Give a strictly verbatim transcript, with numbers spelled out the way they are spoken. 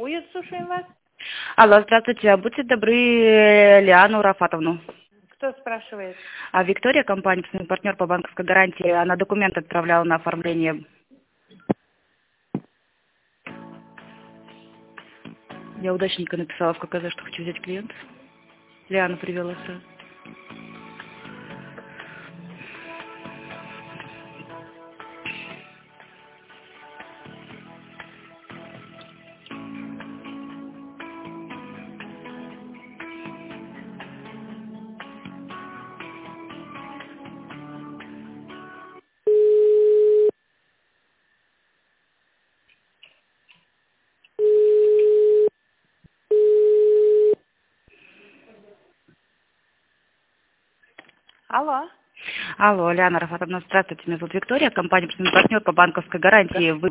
Уют, слушаем вас. Алло, здравствуйте. А будьте добры, э, Лиану Рафатовну. Кто спрашивает? А Виктория, компания, партнер по банковской гарантии, она документ отправляла на оформление. Я удачненько написала в ККЗ, что хочу взять клиентов. Лиана привела сюда. Алло. Алло, Лиана Рафатовна, здравствуйте. Меня зовут Виктория, компания, партнер по банковской гарантии. Вы